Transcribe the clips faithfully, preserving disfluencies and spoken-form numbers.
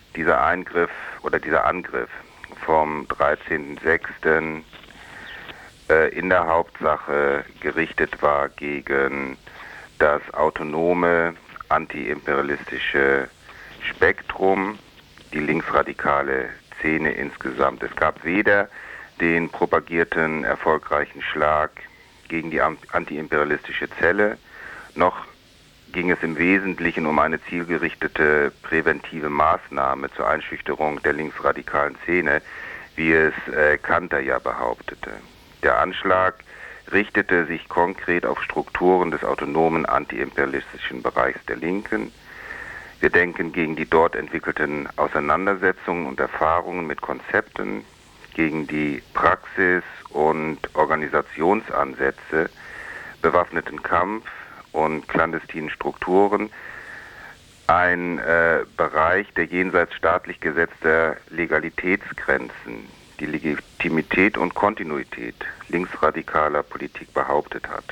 dieser Eingriff oder dieser Angriff vom dreizehnten sechsten äh, in der Hauptsache gerichtet war gegen das autonome antiimperialistische Spektrum, die linksradikale Szene insgesamt. Es gab weder den propagierten erfolgreichen Schlag gegen die antiimperialistische Zelle, noch ging es im Wesentlichen um eine zielgerichtete präventive Maßnahme zur Einschüchterung der linksradikalen Szene, wie es äh, Kanter ja behauptete. Der Anschlag richtete sich konkret auf Strukturen des autonomen antiimperialistischen Bereichs der Linken. Wir denken gegen die dort entwickelten Auseinandersetzungen und Erfahrungen mit Konzepten, gegen die Praxis und Organisationsansätze, bewaffneten Kampf und klandestinen Strukturen, ein äh, Bereich, der jenseits staatlich gesetzter Legalitätsgrenzen die Legitimität und Kontinuität linksradikaler Politik behauptet hat.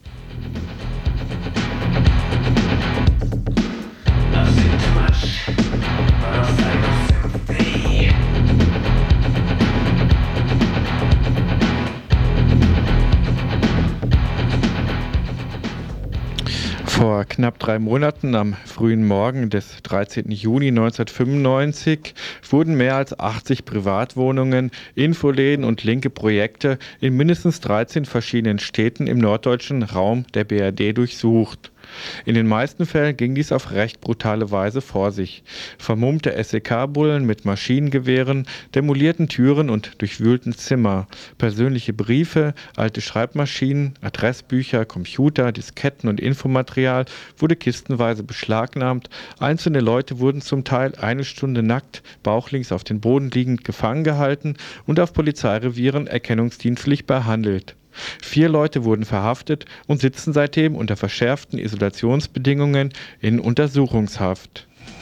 Vor knapp drei Monaten, am frühen Morgen des dreizehnten Juni neunzehnhundertfünfundneunzig, wurden mehr als achtzig Privatwohnungen, Infoläden und linke Projekte in mindestens dreizehn verschiedenen Städten im norddeutschen Raum der B R D durchsucht. In den meisten Fällen ging dies auf recht brutale Weise vor sich. Vermummte S E K-Bullen mit Maschinengewehren demolierten Türen und durchwühlten Zimmer. Persönliche Briefe, alte Schreibmaschinen, Adressbücher, Computer, Disketten und Infomaterial wurde kistenweise beschlagnahmt. Einzelne Leute wurden zum Teil eine Stunde nackt, bauchlinks auf den Boden liegend gefangen gehalten und auf Polizeirevieren erkennungsdienstlich behandelt. Vier Leute wurden verhaftet und sitzen seitdem unter verschärften Isolationsbedingungen in Untersuchungshaft.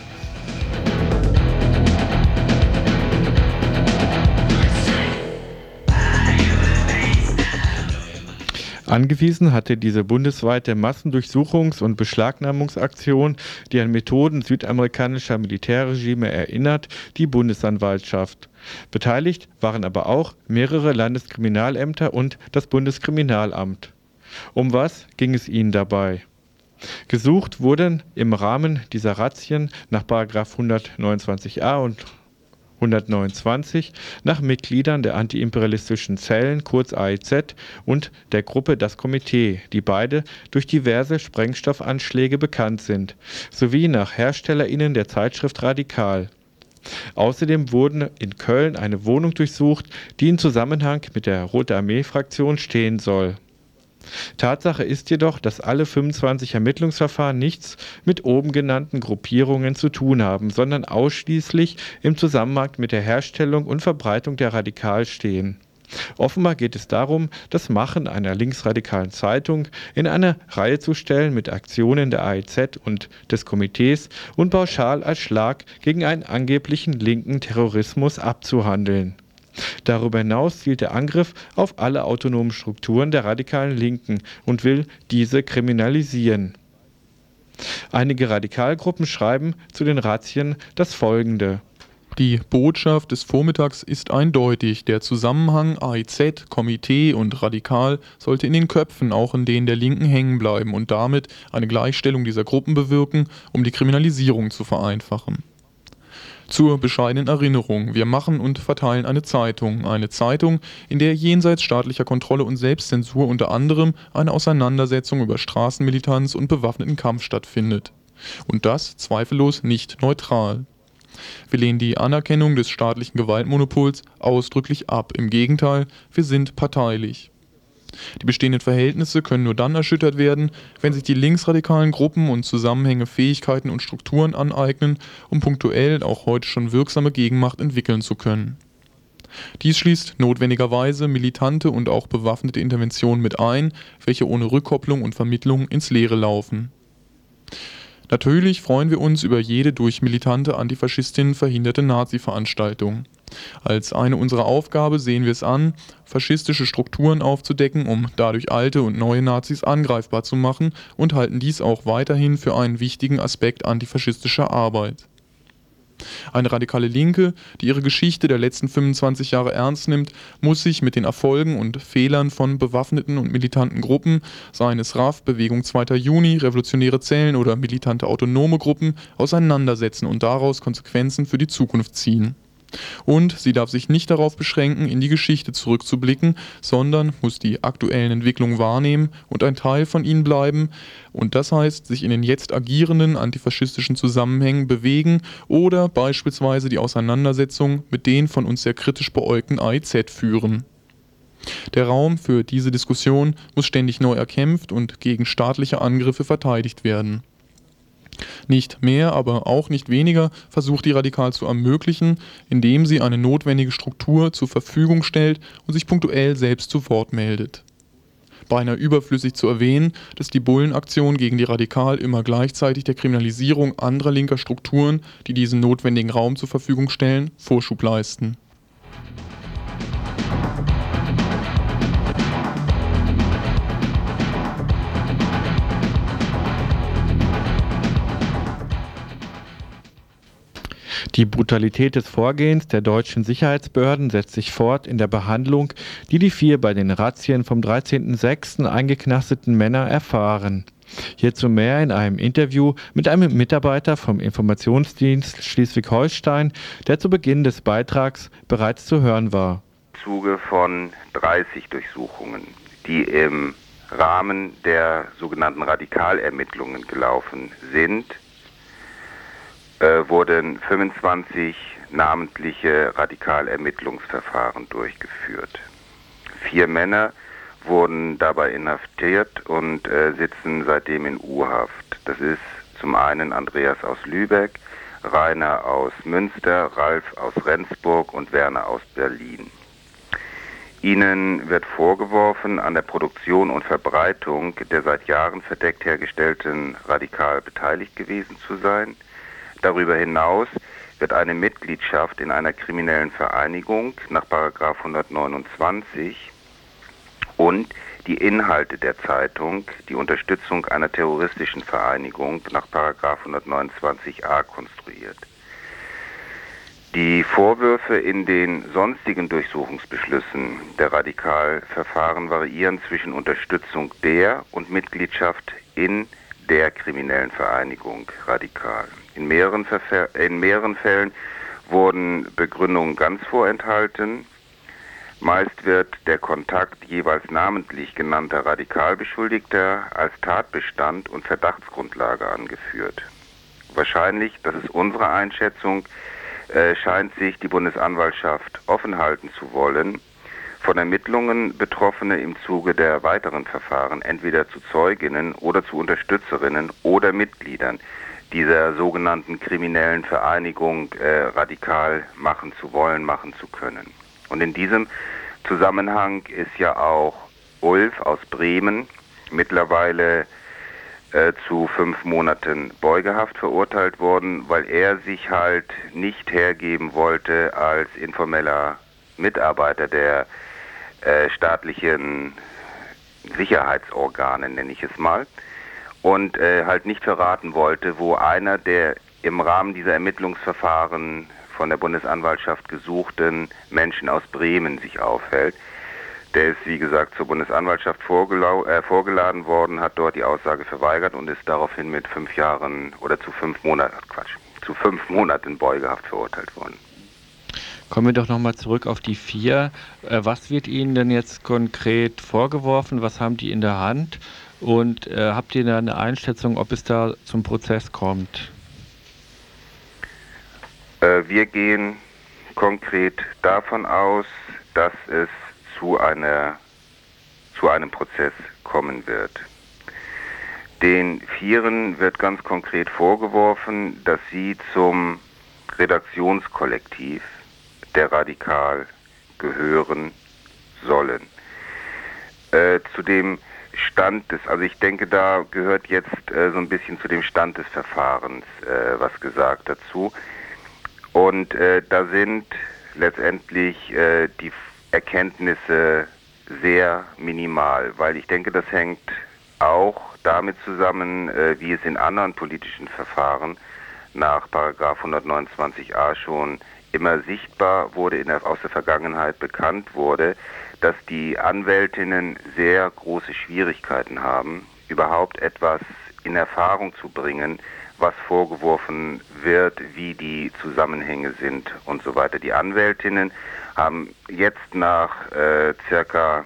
Angewiesen hatte diese bundesweite Massendurchsuchungs- und Beschlagnahmungsaktion, die an Methoden südamerikanischer Militärregime erinnert, die Bundesanwaltschaft. Beteiligt waren aber auch mehrere Landeskriminalämter und das Bundeskriminalamt. Um was ging es ihnen dabei? Gesucht wurden im Rahmen dieser Razzien nach Paragraph hundertneunundzwanzig a und hundertneunundzwanzig nach Mitgliedern der antiimperialistischen Zellen, kurz A I Z, und der Gruppe Das Komitee, die beide durch diverse Sprengstoffanschläge bekannt sind, sowie nach HerstellerInnen der Zeitschrift Radikal. Außerdem wurden in Köln eine Wohnung durchsucht, die in Zusammenhang mit der Rote Armee-Fraktion stehen soll. Tatsache ist jedoch, dass alle fünfundzwanzig Ermittlungsverfahren nichts mit oben genannten Gruppierungen zu tun haben, sondern ausschließlich im Zusammenhang mit der Herstellung und Verbreitung der Radikal stehen. Offenbar geht es darum, das Machen einer linksradikalen Zeitung in eine Reihe zu stellen mit Aktionen der A I Z und des Komitees und pauschal als Schlag gegen einen angeblichen linken Terrorismus abzuhandeln. Darüber hinaus zielt der Angriff auf alle autonomen Strukturen der radikalen Linken und will diese kriminalisieren. Einige Radikalgruppen schreiben zu den Razzien das Folgende: Die Botschaft des Vormittags ist eindeutig. Der Zusammenhang A I Z, Komitee und Radikal sollte in den Köpfen, auch in denen der Linken, hängen bleiben und damit eine Gleichstellung dieser Gruppen bewirken, um die Kriminalisierung zu vereinfachen. Zur bescheidenen Erinnerung: Wir machen und verteilen eine Zeitung. Eine Zeitung, in der jenseits staatlicher Kontrolle und Selbstzensur unter anderem eine Auseinandersetzung über Straßenmilitanz und bewaffneten Kampf stattfindet. Und das zweifellos nicht neutral. Wir lehnen die Anerkennung des staatlichen Gewaltmonopols ausdrücklich ab. Im Gegenteil, wir sind parteilich. Die bestehenden Verhältnisse können nur dann erschüttert werden, wenn sich die linksradikalen Gruppen und Zusammenhänge Fähigkeiten und Strukturen aneignen, um punktuell auch heute schon wirksame Gegenmacht entwickeln zu können. Dies schließt notwendigerweise militante und auch bewaffnete Interventionen mit ein, welche ohne Rückkopplung und Vermittlung ins Leere laufen. Natürlich freuen wir uns über jede durch militante Antifaschistinnen verhinderte Nazi-Veranstaltung. Als eine unserer Aufgabe sehen wir es an, faschistische Strukturen aufzudecken, um dadurch alte und neue Nazis angreifbar zu machen, und halten dies auch weiterhin für einen wichtigen Aspekt antifaschistischer Arbeit. Eine radikale Linke, die ihre Geschichte der letzten fünfundzwanzig Jahre ernst nimmt, muss sich mit den Erfolgen und Fehlern von bewaffneten und militanten Gruppen, seien es R A F, Bewegung zweiter Juni, Revolutionäre Zellen oder militante autonome Gruppen, auseinandersetzen und daraus Konsequenzen für die Zukunft ziehen. Und sie darf sich nicht darauf beschränken, in die Geschichte zurückzublicken, sondern muss die aktuellen Entwicklungen wahrnehmen und ein Teil von ihnen bleiben. Und das heißt, sich in den jetzt agierenden antifaschistischen Zusammenhängen bewegen oder beispielsweise die Auseinandersetzung mit den von uns sehr kritisch beäugten A I Z führen. Der Raum für diese Diskussion muss ständig neu erkämpft und gegen staatliche Angriffe verteidigt werden. Nicht mehr, aber auch nicht weniger versucht die Radikal zu ermöglichen, indem sie eine notwendige Struktur zur Verfügung stellt und sich punktuell selbst zu Wort meldet. Beinahe überflüssig zu erwähnen, dass die Bullenaktion gegen die Radikal immer gleichzeitig der Kriminalisierung anderer linker Strukturen, die diesen notwendigen Raum zur Verfügung stellen, Vorschub leisten. Die Brutalität des Vorgehens der deutschen Sicherheitsbehörden setzt sich fort in der Behandlung, die die vier bei den Razzien vom dreizehnten sechsten eingeknasteten Männer erfahren. Hierzu mehr in einem Interview mit einem Mitarbeiter vom Informationsdienst Schleswig-Holstein, der zu Beginn des Beitrags bereits zu hören war. Im Zuge von dreißig Durchsuchungen, die im Rahmen der sogenannten Radikalermittlungen gelaufen sind, Äh, wurden fünfundzwanzig namentliche Radikalermittlungsverfahren durchgeführt. Vier Männer wurden dabei inhaftiert und äh, sitzen seitdem in U-Haft. Das ist zum einen Andreas aus Lübeck, Rainer aus Münster, Ralf aus Rendsburg und Werner aus Berlin. Ihnen wird vorgeworfen, an der Produktion und Verbreitung der seit Jahren verdeckt hergestellten Radikal beteiligt gewesen zu sein. Darüber hinaus wird eine Mitgliedschaft in einer kriminellen Vereinigung nach Paragraph hundertneunundzwanzig und die Inhalte der Zeitung, die Unterstützung einer terroristischen Vereinigung nach Paragraph hundertneunundzwanzig a konstruiert. Die Vorwürfe in den sonstigen Durchsuchungsbeschlüssen der Radikalverfahren variieren zwischen Unterstützung der und Mitgliedschaft in der kriminellen Vereinigung Radikal. In mehreren, Verfe- in mehreren Fällen wurden Begründungen ganz vorenthalten. Meist wird der Kontakt jeweils namentlich genannter Radikalbeschuldigter als Tatbestand und Verdachtsgrundlage angeführt. Wahrscheinlich, das ist unsere Einschätzung, äh, scheint sich die Bundesanwaltschaft offen halten zu wollen, von Ermittlungen Betroffene im Zuge der weiteren Verfahren entweder zu Zeuginnen oder zu Unterstützerinnen oder Mitgliedern dieser sogenannten kriminellen Vereinigung äh, radikal machen zu wollen, machen zu können. Und in diesem Zusammenhang ist ja auch Ulf aus Bremen mittlerweile äh, zu fünf Monaten Beugehaft verurteilt worden, weil er sich halt nicht hergeben wollte als informeller Mitarbeiter der äh, staatlichen Sicherheitsorgane, nenne ich es mal, und äh, halt nicht verraten wollte, wo einer der im Rahmen dieser Ermittlungsverfahren von der Bundesanwaltschaft gesuchten Menschen aus Bremen sich aufhält. Der ist, wie gesagt, zur Bundesanwaltschaft vorgelau- äh, vorgeladen worden, hat dort die Aussage verweigert und ist daraufhin mit fünf Jahren oder zu fünf Monaten, Quatsch, zu fünf Monaten Beugehaft verurteilt worden. Kommen wir doch nochmal zurück auf die vier. Äh, was wird Ihnen denn jetzt konkret vorgeworfen? Was haben die in der Hand? Und äh, habt ihr da eine Einschätzung, ob es da zum Prozess kommt? Äh, wir gehen konkret davon aus, dass es zu einer, zu einem Prozess kommen wird. Den Vieren wird ganz konkret vorgeworfen, dass sie zum Redaktionskollektiv der Radikal gehören sollen. Äh, zu dem Stand des, also ich denke, da gehört jetzt äh, so ein bisschen zu dem Stand des Verfahrens äh, was gesagt dazu. Und äh, da sind letztendlich äh, die Erkenntnisse sehr minimal, weil ich denke, das hängt auch damit zusammen, äh, wie es in anderen politischen Verfahren nach Paragraph hundertneunundzwanzig a schon immer sichtbar wurde, in der, aus der Vergangenheit bekannt wurde, dass die Anwältinnen sehr große Schwierigkeiten haben, überhaupt etwas in Erfahrung zu bringen, was vorgeworfen wird, wie die Zusammenhänge sind und so weiter. Die Anwältinnen haben jetzt nach äh, circa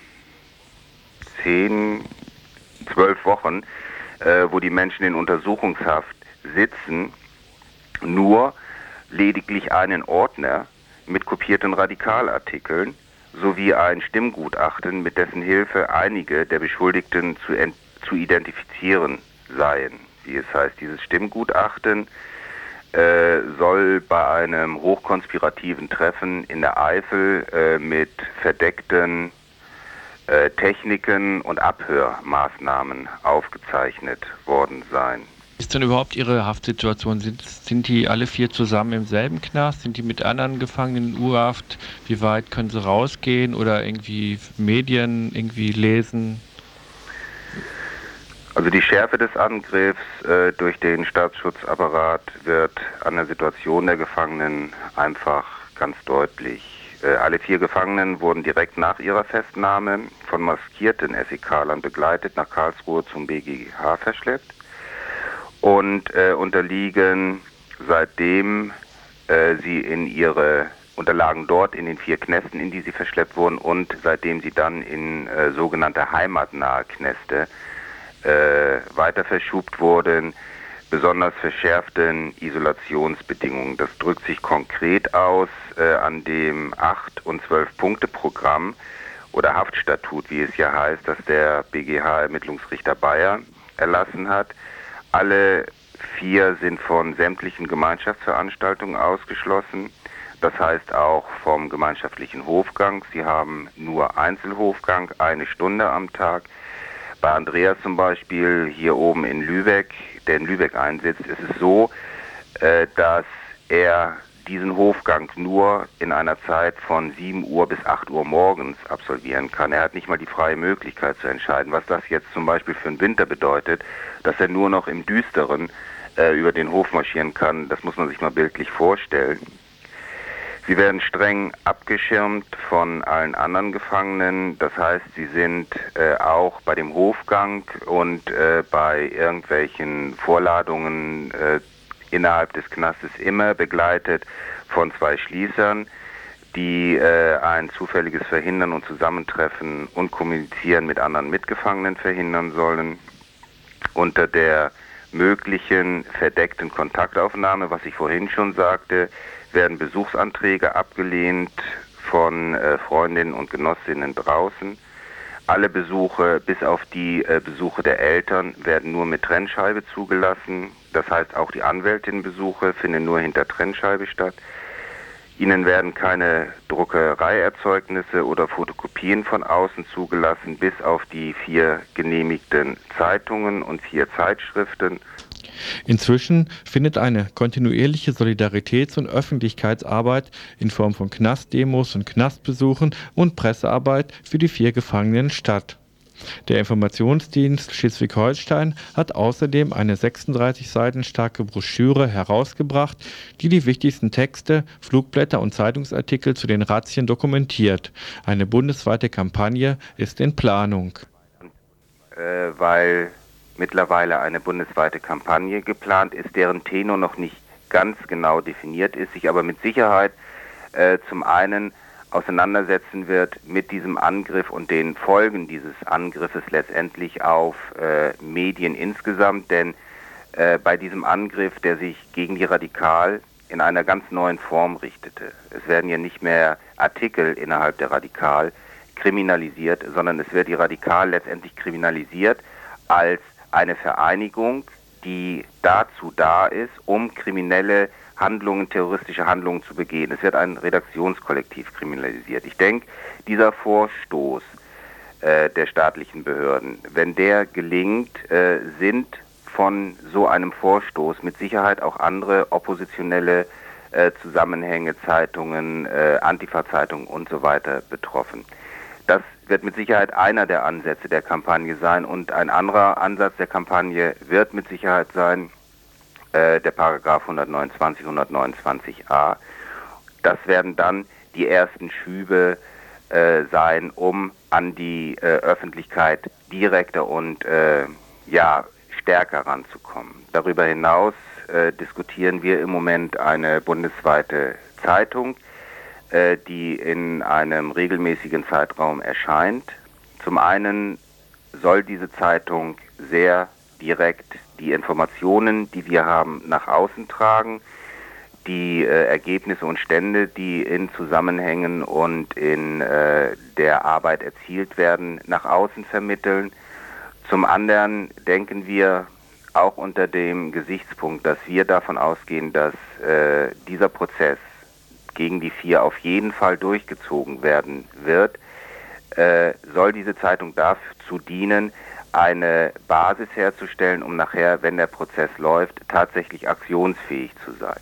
zehn, zwölf Wochen, äh, wo die Menschen in Untersuchungshaft sitzen, nur lediglich einen Ordner mit kopierten Radikalartikeln sowie ein Stimmgutachten, mit dessen Hilfe einige der Beschuldigten zu, zu identifizieren seien. Wie es heißt, dieses Stimmgutachten äh, soll bei einem hochkonspirativen Treffen in der Eifel äh, mit verdeckten äh, Techniken und Abhörmaßnahmen aufgezeichnet worden sein. Ist denn überhaupt Ihre Haftsituation? Sind, sind die alle vier zusammen im selben Knast? Sind die mit anderen Gefangenen in U-Haft? Wie weit können sie rausgehen oder irgendwie Medien irgendwie lesen? Also die Schärfe des Angriffs äh, durch den Staatsschutzapparat wird an der Situation der Gefangenen einfach ganz deutlich. Äh, alle vier Gefangenen wurden direkt nach ihrer Festnahme von maskierten S E K-Lern begleitet nach Karlsruhe zum B G H verschleppt und äh, unterliegen seitdem äh, sie in ihre Unterlagen dort in den vier Knästen, in die sie verschleppt wurden, und seitdem sie dann in äh, sogenannte heimatnahe Knäste Äh, weiter verschubt wurden, besonders verschärften Isolationsbedingungen. Das drückt sich konkret aus äh, an dem acht- und zwölf-Punkte-Programm oder Haftstatut, wie es ja heißt, das der B G H-Ermittlungsrichter Bayer erlassen hat. Alle vier sind von sämtlichen Gemeinschaftsveranstaltungen ausgeschlossen. Das heißt auch vom gemeinschaftlichen Hofgang. Sie haben nur Einzelhofgang, eine Stunde am Tag. Bei Andreas zum Beispiel hier oben in Lübeck, der in Lübeck einsitzt, ist es so, äh, dass er diesen Hofgang nur in einer Zeit von sieben Uhr bis acht Uhr morgens absolvieren kann. Er hat nicht mal die freie Möglichkeit zu entscheiden, was das jetzt zum Beispiel für den Winter bedeutet, dass er nur noch im Düsteren äh, über den Hof marschieren kann. Das muss man sich mal bildlich vorstellen. Sie werden streng abgeschirmt von allen anderen Gefangenen. Das heißt, sie sind äh, auch bei dem Hofgang und äh, bei irgendwelchen Vorladungen äh, innerhalb des Knastes immer begleitet von zwei Schließern, die äh, ein zufälliges Verhindern und Zusammentreffen und Kommunizieren mit anderen Mitgefangenen verhindern sollen. Unter der möglichen verdeckten Kontaktaufnahme, was ich vorhin schon sagte, werden Besuchsanträge abgelehnt von äh, Freundinnen und Genossinnen draußen. Alle Besuche, bis auf die äh, Besuche der Eltern, werden nur mit Trennscheibe zugelassen. Das heißt, auch die Anwältinnenbesuche finden nur hinter Trennscheibe statt. Ihnen werden keine Druckereierzeugnisse oder Fotokopien von außen zugelassen, bis auf die vier genehmigten Zeitungen und vier Zeitschriften. Inzwischen findet eine kontinuierliche Solidaritäts- und Öffentlichkeitsarbeit in Form von Knastdemos und Knastbesuchen und Pressearbeit für die vier Gefangenen statt. Der Informationsdienst Schleswig-Holstein hat außerdem eine sechsunddreißig Seiten starke Broschüre herausgebracht, die die wichtigsten Texte, Flugblätter und Zeitungsartikel zu den Razzien dokumentiert. Eine bundesweite Kampagne ist in Planung. Äh, weil mittlerweile eine bundesweite Kampagne geplant ist, deren Tenor noch nicht ganz genau definiert ist, sich aber mit Sicherheit äh, zum einen auseinandersetzen wird mit diesem Angriff und den Folgen dieses Angriffes letztendlich auf äh, Medien insgesamt, denn äh, bei diesem Angriff, der sich gegen die Radikal in einer ganz neuen Form richtete, es werden ja nicht mehr Artikel innerhalb der Radikal kriminalisiert, sondern es wird die Radikal letztendlich kriminalisiert als eine Vereinigung, die dazu da ist, um kriminelle Handlungen, terroristische Handlungen zu begehen. Es wird ein Redaktionskollektiv kriminalisiert. Ich denke, dieser Vorstoß äh, der staatlichen Behörden, wenn der gelingt, äh, sind von so einem Vorstoß mit Sicherheit auch andere oppositionelle äh, Zusammenhänge, Zeitungen, äh, Antifa-Zeitungen und so weiter betroffen. Das wird mit Sicherheit einer der Ansätze der Kampagne sein, und ein anderer Ansatz der Kampagne wird mit Sicherheit sein, äh, der Paragraph hundertneunundzwanzig, hundertneunundzwanzig a. Das werden dann die ersten Schübe äh, sein, um an die äh, Öffentlichkeit direkter und äh, ja, stärker ranzukommen. Darüber hinaus äh, diskutieren wir im Moment eine bundesweite Zeitung, äh, die in einem regelmäßigen Zeitraum erscheint. Zum einen soll diese Zeitung sehr direkt die Informationen, die wir haben, nach außen tragen, die äh, Ergebnisse und Stände, die in Zusammenhängen und in äh, der Arbeit erzielt werden, nach außen vermitteln. Zum anderen denken wir auch unter dem Gesichtspunkt, dass wir davon ausgehen, dass äh, dieser Prozess gegen die vier auf jeden Fall durchgezogen werden wird, äh, soll diese Zeitung dazu dienen, eine Basis herzustellen, um nachher, wenn der Prozess läuft, tatsächlich aktionsfähig zu sein.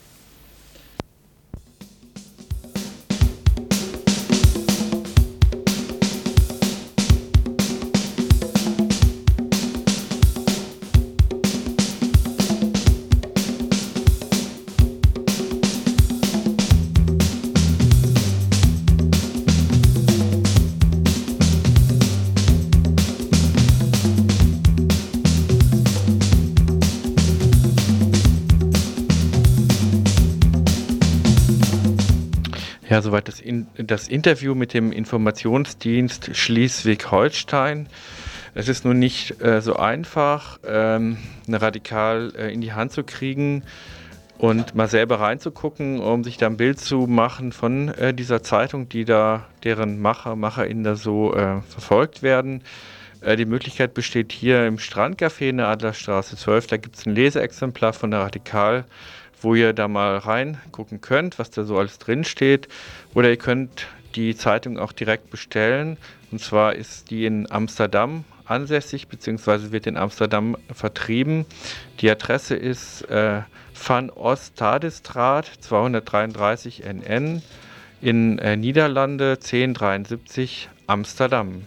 Ja, soweit das, in, das Interview mit dem Informationsdienst Schleswig-Holstein. Es ist nun nicht äh, so einfach, ähm, eine Radikal äh, in die Hand zu kriegen und mal selber reinzugucken, um sich da ein Bild zu machen von äh, dieser Zeitung, die da, deren Macher, MacherInnen da so äh, verfolgt werden. Äh, die Möglichkeit besteht hier im Strandcafé in der Adlerstraße zwölf. Da gibt es ein Leseexemplar von der Radikal, wo ihr da mal reingucken könnt, was da so alles drin steht. Oder ihr könnt die Zeitung auch direkt bestellen. Und zwar ist die in Amsterdam ansässig, beziehungsweise wird in Amsterdam vertrieben. Die Adresse ist äh, Van Ostadesstraat zweihundertdreiunddreißig N N in äh, Niederlande zehn dreiundsiebzig Amsterdam.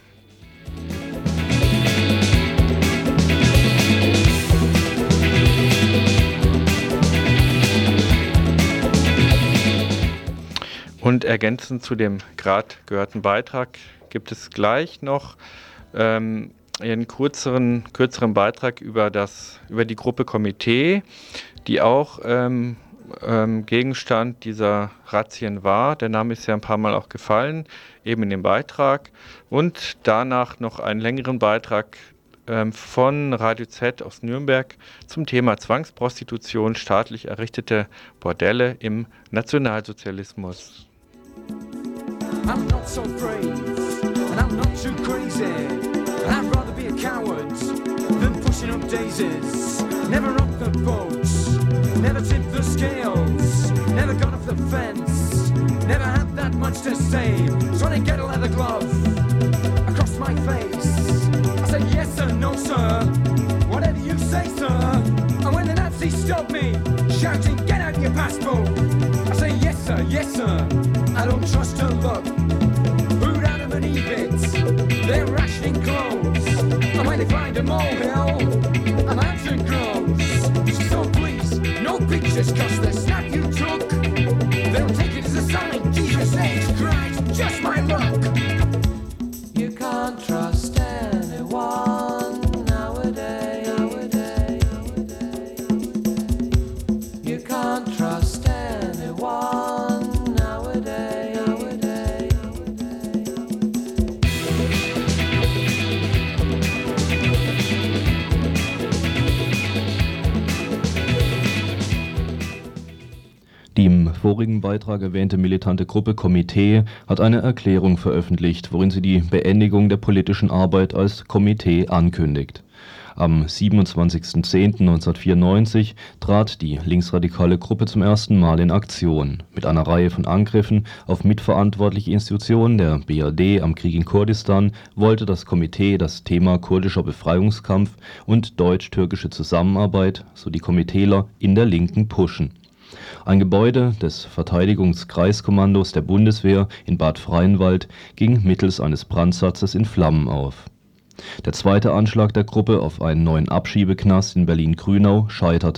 Und ergänzend zu dem gerade gehörten Beitrag gibt es gleich noch ähm, einen kürzeren, kürzeren Beitrag über, das, über die Gruppe Komitee, die auch ähm, ähm, Gegenstand dieser Razzien war. Der Name ist ja ein paar Mal auch gefallen, eben in dem Beitrag. Und danach noch einen längeren Beitrag ähm, von Radio Z aus Nürnberg zum Thema Zwangsprostitution, staatlich errichtete Bordelle im Nationalsozialismus. I'm not so brave, and I'm not too crazy, and I'd rather be a coward than pushing up daisies. Never rock the boat, never tip the scales, never got off the fence, never had that much to say. So when I get a leather glove across my face, I say yes sir, no sir, whatever you say sir. And when the Nazis stop me, shouting get out your passport, I say yes sir, yes sir, I don't trust her luck. Food Adam and Eve, they're rationing clothes, and when they find a molehill, a mountain grows. So please, no pictures, cause the snap you took, they'll take it as a sign, Jesus H. Christ, just my luck. You can't trust anyone nowadays, nowadays, nowadays. You can't trust anyone nowadays, nowadays, nowadays. Die im vorigen Beitrag erwähnte militante Gruppe Komitee hat eine Erklärung veröffentlicht, worin sie die Beendigung der politischen Arbeit als Komitee ankündigt. Am siebenundzwanzigsten zehnten neunzehnhundertvierundneunzig trat die linksradikale Gruppe zum ersten Mal in Aktion. Mit einer Reihe von Angriffen auf mitverantwortliche Institutionen der B R D am Krieg in Kurdistan wollte das Komitee das Thema kurdischer Befreiungskampf und deutsch-türkische Zusammenarbeit, so die Komiteeler, in der Linken pushen. Ein Gebäude des Verteidigungskreiskommandos der Bundeswehr in Bad Freienwald ging mittels eines Brandsatzes in Flammen auf. Der zweite Anschlag der Gruppe auf einen neuen Abschiebeknast in Berlin-Grünau scheiterte.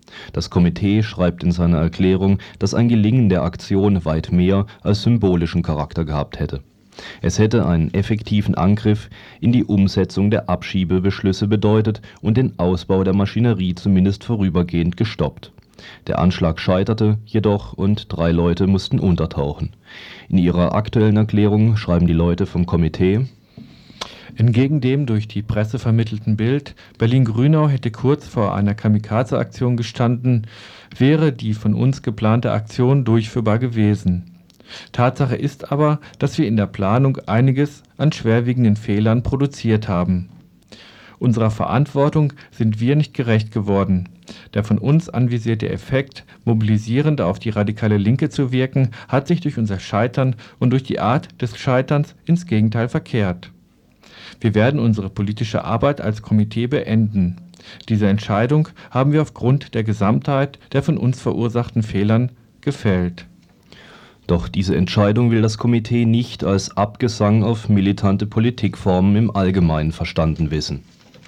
Das Komitee schreibt in seiner Erklärung, dass ein Gelingen der Aktion weit mehr als symbolischen Charakter gehabt hätte. Es hätte einen effektiven Angriff in die Umsetzung der Abschiebebeschlüsse bedeutet und den Ausbau der Maschinerie zumindest vorübergehend gestoppt. Der Anschlag scheiterte jedoch und drei Leute mussten untertauchen. In ihrer aktuellen Erklärung schreiben die Leute vom Komitee: Entgegen dem durch die Presse vermittelten Bild, Berlin-Grünau hätte kurz vor einer Kamikaze-Aktion gestanden, wäre die von uns geplante Aktion durchführbar gewesen. Tatsache ist aber, dass wir in der Planung einiges an schwerwiegenden Fehlern produziert haben. Unserer Verantwortung sind wir nicht gerecht geworden. Der von uns anvisierte Effekt, mobilisierend auf die radikale Linke zu wirken, hat sich durch unser Scheitern und durch die Art des Scheiterns ins Gegenteil verkehrt. Wir werden unsere politische Arbeit als Komitee beenden. Diese Entscheidung haben wir aufgrund der Gesamtheit der von uns verursachten Fehlern gefällt. Doch diese Entscheidung will das Komitee nicht als Abgesang auf militante Politikformen im Allgemeinen verstanden wissen.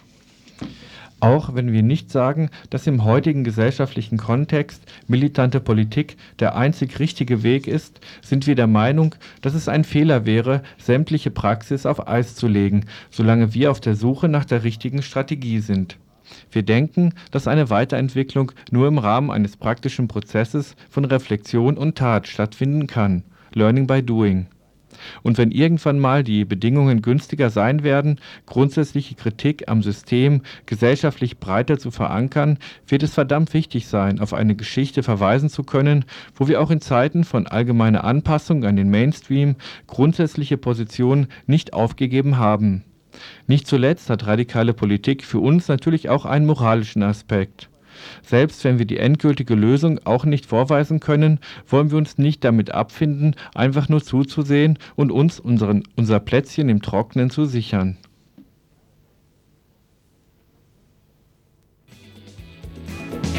Auch wenn wir nicht sagen, dass im heutigen gesellschaftlichen Kontext militante Politik der einzig richtige Weg ist, sind wir der Meinung, dass es ein Fehler wäre, sämtliche Praxis auf Eis zu legen, solange wir auf der Suche nach der richtigen Strategie sind. Wir denken, dass eine Weiterentwicklung nur im Rahmen eines praktischen Prozesses von Reflexion und Tat stattfinden kann. Learning by doing. Und wenn irgendwann mal die Bedingungen günstiger sein werden, grundsätzliche Kritik am System gesellschaftlich breiter zu verankern, wird es verdammt wichtig sein, auf eine Geschichte verweisen zu können, wo wir auch in Zeiten von allgemeiner Anpassung an den Mainstream grundsätzliche Positionen nicht aufgegeben haben. Nicht zuletzt hat radikale Politik für uns natürlich auch einen moralischen Aspekt. Selbst wenn wir die endgültige Lösung auch nicht vorweisen können, wollen wir uns nicht damit abfinden, einfach nur zuzusehen und uns unseren, unser Plätzchen im Trockenen zu sichern.